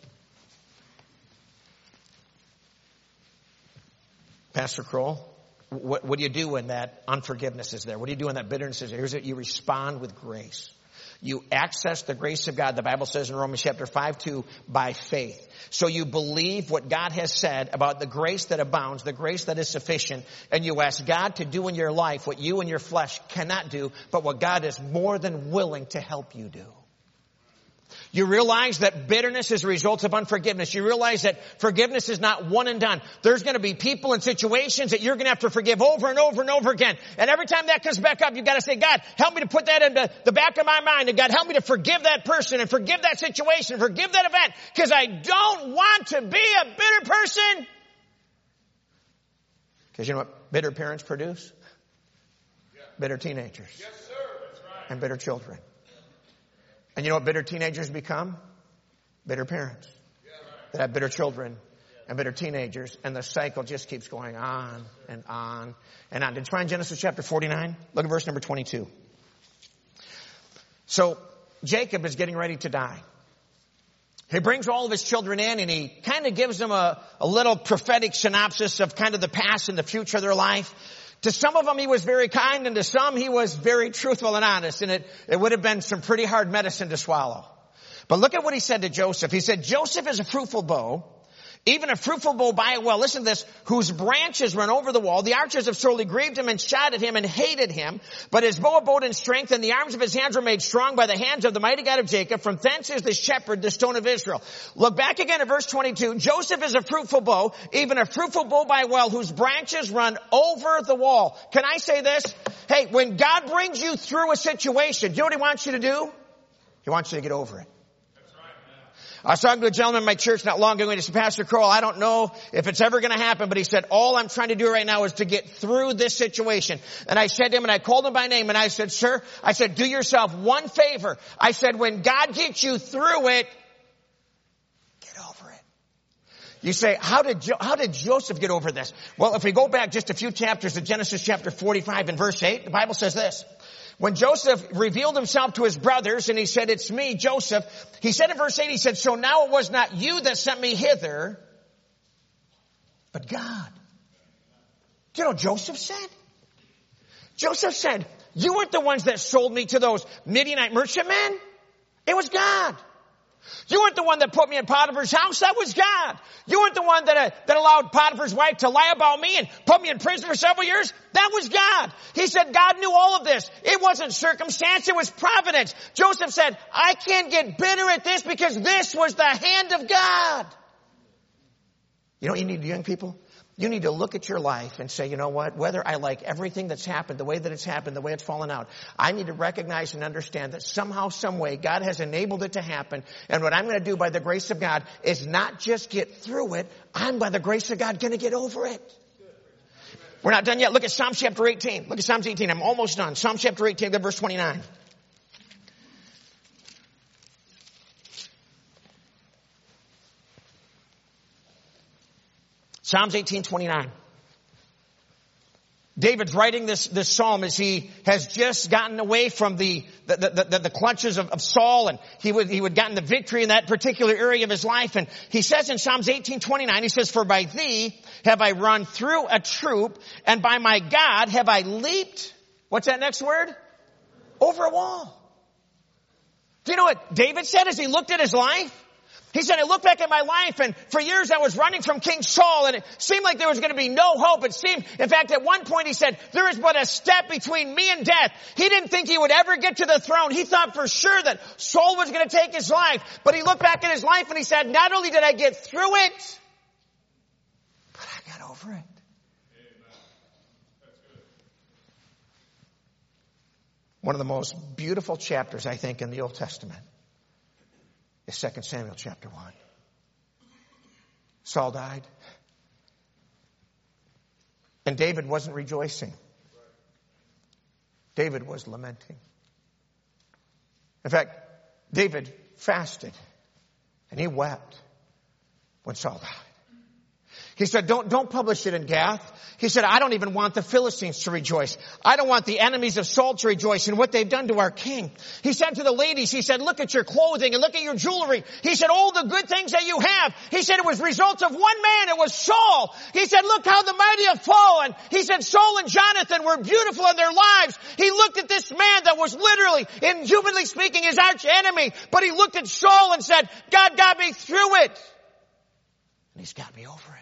Pastor Crowell, What, what do you do when that unforgiveness is there? What do you do when that bitterness is there? Here's it. You respond with grace. You access the grace of God. The Bible says in Romans chapter five, two, by faith. So you believe what God has said about the grace that abounds, the grace that is sufficient, and you ask God to do in your life what you and your flesh cannot do, but what God is more than willing to help you do. You realize that bitterness is a result of unforgiveness. You realize that forgiveness is not one and done. There's going to be people and situations that you're going to have to forgive over and over and over again. And every time that comes back up, you've got to say, God, help me to put that into the back of my mind. And God, help me to forgive that person and forgive that situation, forgive that event. Because I don't want to be a bitter person. Because you know what bitter parents produce? Yeah. Bitter teenagers. Yes, sir. That's right. And bitter children. And you know what bitter teenagers become? Bitter parents. That have bitter children and bitter teenagers. And the cycle just keeps going on and on and on. Did you find Genesis chapter forty-nine? Look at verse number twenty-two. So Jacob is getting ready to die. He brings all of his children in and he kind of gives them a, a little prophetic synopsis of kind of the past and the future of their life. To some of them, he was very kind, and to some, he was very truthful and honest, and it, it would have been some pretty hard medicine to swallow. But look at what he said to Joseph. He said, Joseph is a fruitful bow, even a fruitful bow by a well, listen to this, whose branches run over the wall. The archers have sorely grieved him and shot at him and hated him. But his bow abode in strength, and the arms of his hands were made strong by the hands of the mighty God of Jacob. From thence is the shepherd, the stone of Israel. Look back again at verse twenty-two. Joseph is a fruitful bow, even a fruitful bow by a well, whose branches run over the wall. Can I say this? Hey, when God brings you through a situation, do you know what he wants you to do? He wants you to get over it. I was talking to a gentleman in my church not long ago, and he said, Pastor Crowell, I don't know if it's ever going to happen, but he said, all I'm trying to do right now is to get through this situation. And I said to him, and I called him by name, and I said, sir, I said, do yourself one favor. I said, when God gets you through it, get over it. You say, how did, jo- how did Joseph get over this? Well, if we go back just a few chapters to Genesis chapter forty-five and verse eight, the Bible says this. When Joseph revealed himself to his brothers and he said, it's me, Joseph, he said in verse eight, he said, so now it was not you that sent me hither, but God. Do you know what Joseph said? Joseph said, you weren't the ones that sold me to those Midianite merchantmen. It was God. You weren't the one that put me in Potiphar's house. That was God. You weren't the one that, uh, that allowed Potiphar's wife to lie about me and put me in prison for several years. That was God. He said God knew all of this. It wasn't circumstance. It was providence. Joseph said, I can't get bitter at this because this was the hand of God. You know what you need, young people? You need to look at your life and say, you know what, whether I like everything that's happened, the way that it's happened, the way it's fallen out, I need to recognize and understand that somehow, some way, God has enabled it to happen. And what I'm going to do by the grace of God is not just get through it, I'm by the grace of God going to get over it. We're not done yet. Look at Psalm chapter eighteen. Look at Psalm eighteen. I'm almost done. Psalm chapter eighteen, verse twenty-nine. Psalms eighteen twenty-nine. David's writing this, this psalm as he has just gotten away from the, the, the, the, the clutches of, of Saul, and he would, he would gotten the victory in that particular area of his life. And he says in Psalms eighteen twenty-nine, he says, for by thee have I run through a troop, and by my God have I leaped. What's that next word? Over a wall. Do you know what David said as he looked at his life? He said, I looked back at my life, and for years I was running from King Saul, and it seemed like there was going to be no hope. It seemed, in fact, at one point he said, there is but a step between me and death. He didn't think he would ever get to the throne. He thought for sure that Saul was going to take his life. But he looked back at his life and he said, not only did I get through it, but I got over it. One of the most beautiful chapters, I think, in the Old Testament is Second Samuel chapter one. Saul died. And David wasn't rejoicing. David was lamenting. In fact, David fasted and he wept when Saul died. He said, don't, don't publish it in Gath. He said, I don't even want the Philistines to rejoice. I don't want the enemies of Saul to rejoice in what they've done to our king. He said to the ladies, he said, look at your clothing and look at your jewelry. He said, all the good things that you have. He said, it was results of one man. It was Saul. He said, look how the mighty have fallen. He said, Saul and Jonathan were beautiful in their lives. He looked at this man that was literally, in humanly speaking, his arch enemy. But he looked at Saul and said, God got me through it. And he's got me over it.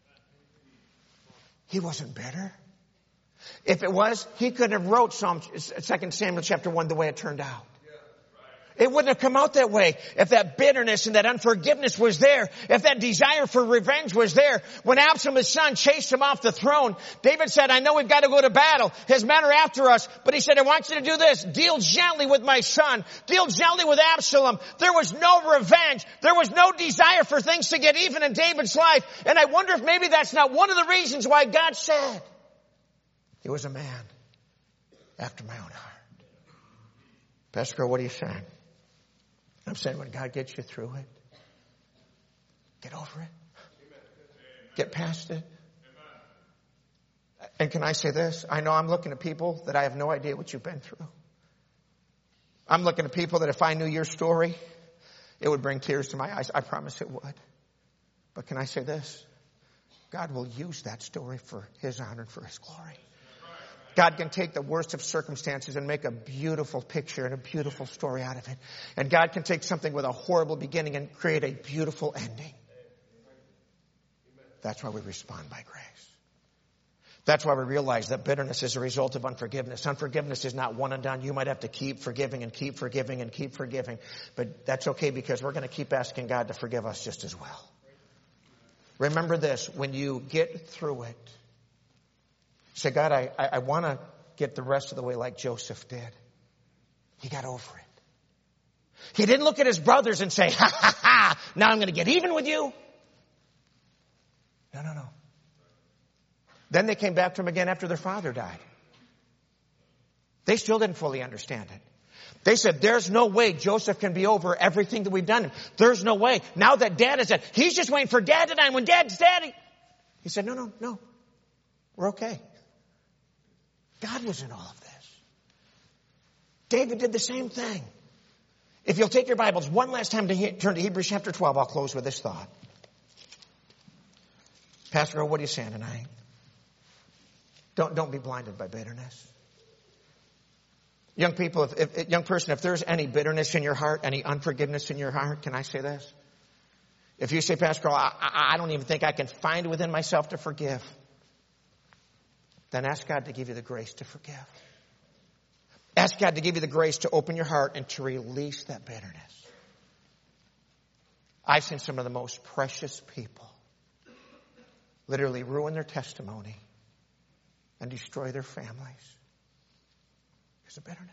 He wasn't bitter. If it was, he couldn't have wrote Psalm, Second Samuel chapter one the way it turned out. It wouldn't have come out that way if that bitterness and that unforgiveness was there, if that desire for revenge was there. When Absalom, his son, chased him off the throne, David said, I know we've got to go to battle. His men are after us. But he said, I want you to do this. Deal gently with my son. Deal gently with Absalom. There was no revenge. There was no desire for things to get even in David's life. And I wonder if maybe that's not one of the reasons why God said, he was a man after my own heart. Pastor Girl, what are you saying? I'm saying when God gets you through it, get over it. Get past it. And can I say this? I know I'm looking at people that I have no idea what you've been through. I'm looking at people that if I knew your story, it would bring tears to my eyes. I promise it would. But can I say this? God will use that story for his honor and for his glory. God can take the worst of circumstances and make a beautiful picture and a beautiful story out of it. And God can take something with a horrible beginning and create a beautiful ending. That's why we respond by grace. That's why we realize that bitterness is a result of unforgiveness. Unforgiveness is not one and done. You might have to keep forgiving and keep forgiving and keep forgiving. But that's okay because we're going to keep asking God to forgive us just as well. Remember this, when you get through it, say, God, I, I, I want to get the rest of the way like Joseph did. He got over it. He didn't look at his brothers and say, ha, ha, ha, now I'm going to get even with you. No, no, no. Then they came back to him again after their father died. They still didn't fully understand it. They said, there's no way Joseph can be over everything that we've done. There's no way. Now that Dad is dead, he's just waiting for Dad to die. And when Dad's dead, he, he said, no, no, no. We're okay. God was in all of this. David did the same thing. If you'll take your Bibles one last time to he, turn to Hebrews chapter twelve, I'll close with this thought. Pastor, what are you saying tonight? Don't, don't be blinded by bitterness. Young people, if, if, young person, if there's any bitterness in your heart, any unforgiveness in your heart, can I say this? If you say, Pastor, I, I don't even think I can find within myself to forgive, then ask God to give you the grace to forgive. Ask God to give you the grace to open your heart and to release that bitterness. I've seen some of the most precious people literally ruin their testimony and destroy their families because of bitterness.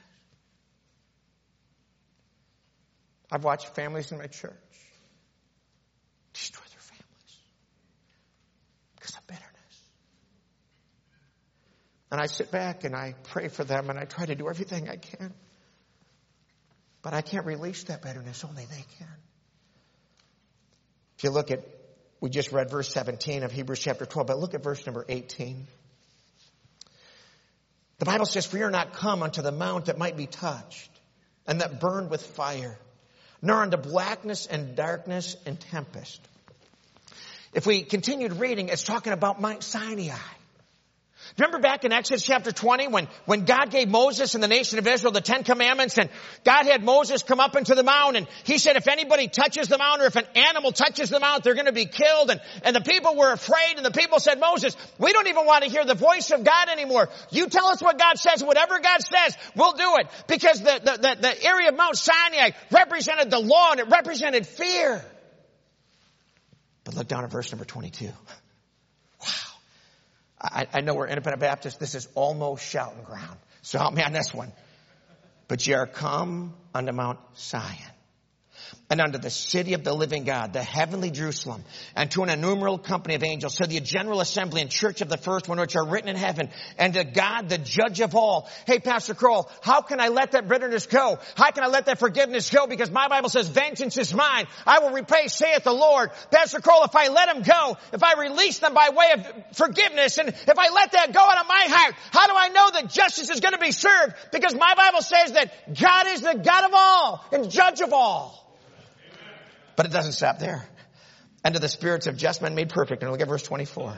I've watched families in my church destroy their families because of bitterness. And I sit back and I pray for them and I try to do everything I can. But I can't release that bitterness. Only they can. If you look at, we just read verse seventeen of Hebrews chapter twelve, but look at verse number eighteen. The Bible says, for you're not come unto the mount that might be touched and that burned with fire, nor unto blackness and darkness and tempest. If we continued reading, it's talking about Mount Sinai. Remember back in Exodus chapter twenty when, when God gave Moses and the nation of Israel the Ten Commandments, and God had Moses come up into the mount, and he said if anybody touches the mount or if an animal touches the mount, they're going to be killed. And, and the people were afraid, and the people said, Moses, we don't even want to hear the voice of God anymore. You tell us what God says. Whatever God says, we'll do it. Because the, the, the, the area of Mount Sinai represented the law and it represented fear. But look down at verse number twenty-two. I, I know we're independent Baptists. This is almost shouting ground. So help me on this one. But ye are come unto Mount Zion, and unto the city of the living God, the heavenly Jerusalem, and to an innumerable company of angels, to the general assembly and church of the first one which are written in heaven, and to God, the judge of all. Hey, Pastor Kroll, how can I let that bitterness go? How can I let that forgiveness go? Because my Bible says, vengeance is mine. I will repay, saith the Lord. Pastor Kroll, if I let them go, if I release them by way of forgiveness, and if I let that go out of my heart, how do I know that justice is going to be served? Because my Bible says that God is the God of all and judge of all. But it doesn't stop there. And to the spirits of just men made perfect. And look at verse twenty-four.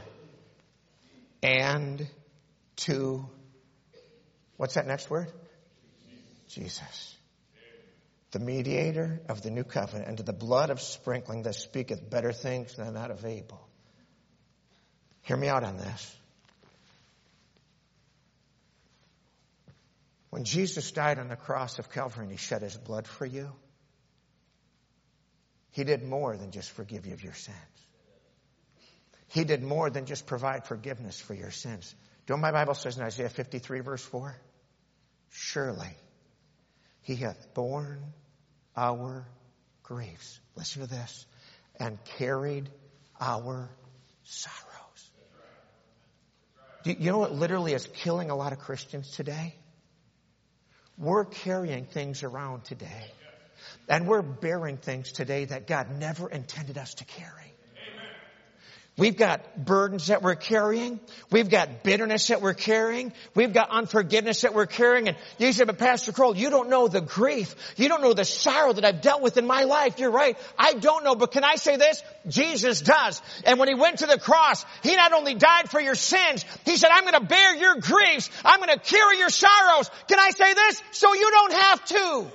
And to, what's that next word? Jesus. The mediator of the new covenant, and to the blood of sprinkling that speaketh better things than that of Abel. Hear me out on this. When Jesus died on the cross of Calvary and he shed his blood for you, he did more than just forgive you of your sins. He did more than just provide forgiveness for your sins. Do you know what my Bible says in Isaiah fifty-three verse four? Surely he hath borne our griefs. Listen to this. And carried our sorrows. Do you know what literally is killing a lot of Christians today? We're carrying things around today. And we're bearing things today that God never intended us to carry. Amen. We've got burdens that we're carrying. We've got bitterness that we're carrying. We've got unforgiveness that we're carrying. And you say, but Pastor Kroll, you don't know the grief. You don't know the sorrow that I've dealt with in my life. You're right. I don't know. But can I say this? Jesus does. And when he went to the cross, he not only died for your sins, he said, I'm going to bear your griefs. I'm going to carry your sorrows. Can I say this? So you don't have to.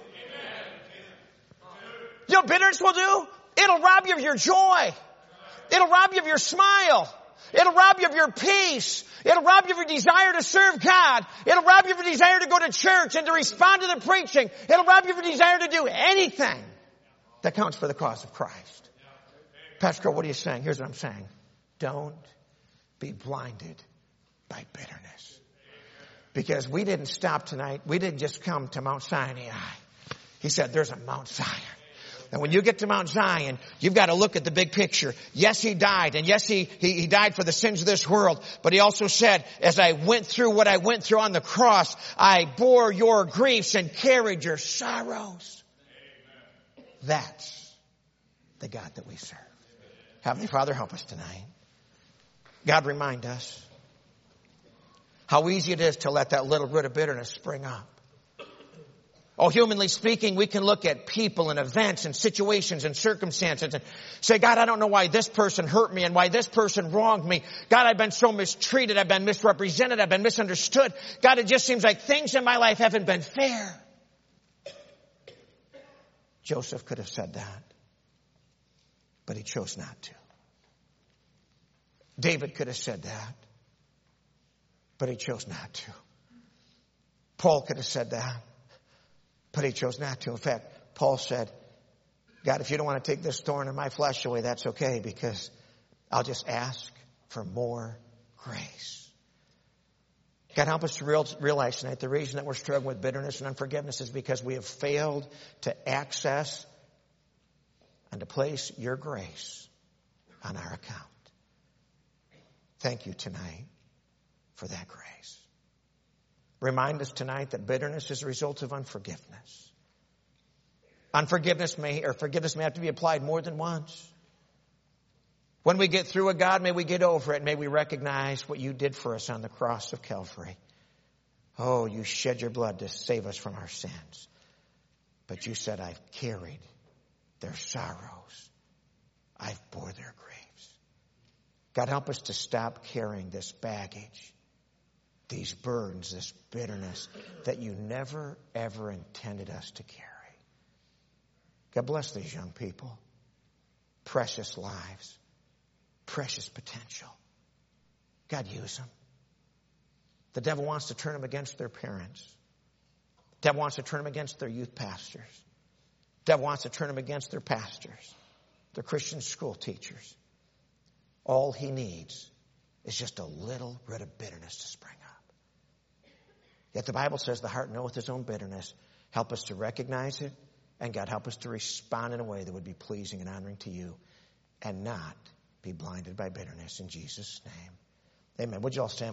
You know what bitterness will do? It'll rob you of your joy. It'll rob you of your smile. It'll rob you of your peace. It'll rob you of your desire to serve God. It'll rob you of your desire to go to church and to respond to the preaching. It'll rob you of your desire to do anything that counts for the cause of Christ. Pastor Kroll, what are you saying? Here's what I'm saying. Don't be blinded by bitterness. Because we didn't stop tonight. We didn't just come to Mount Sinai. He said there's a Mount Zion. And when you get to Mount Zion, you've got to look at the big picture. Yes, he died. And yes, he, he, he died for the sins of this world. But he also said, as I went through what I went through on the cross, I bore your griefs and carried your sorrows. Amen. That's the God that we serve. Heavenly Father, help us tonight. God, remind us how easy it is to let that little root of bitterness spring up. Oh, humanly speaking, we can look at people and events and situations and circumstances and say, God, I don't know why this person hurt me and why this person wronged me. God, I've been so mistreated. I've been misrepresented. I've been misunderstood. God, it just seems like things in my life haven't been fair. Joseph could have said that, but he chose not to. David could have said that, but he chose not to. Paul could have said that, but he chose not to. In fact, Paul said, God, if you don't want to take this thorn in my flesh away, that's okay, because I'll just ask for more grace. God, help us to realize tonight the reason that we're struggling with bitterness and unforgiveness is because we have failed to access and to place your grace on our account. Thank you tonight for that grace. Remind us tonight that bitterness is a result of unforgiveness. Unforgiveness may, or forgiveness may have to be applied more than once. When we get through it, God, may we get over it. May we recognize what you did for us on the cross of Calvary. Oh, you shed your blood to save us from our sins. But you said, I've carried their sorrows. I've bore their griefs. God, help us to stop carrying this baggage, these burdens, this bitterness that you never, ever intended us to carry. God, bless these young people. Precious lives. Precious potential. God, use them. The devil wants to turn them against their parents. The devil wants to turn them against their youth pastors. The devil wants to turn them against their pastors, their Christian school teachers. All he needs is just a little rid of bitterness to spring up. Yet the Bible says the heart knoweth his own bitterness. Help us to recognize it. And God, help us to respond in a way that would be pleasing and honoring to you and not be blinded by bitterness. In Jesus' name, amen. Would you all stand?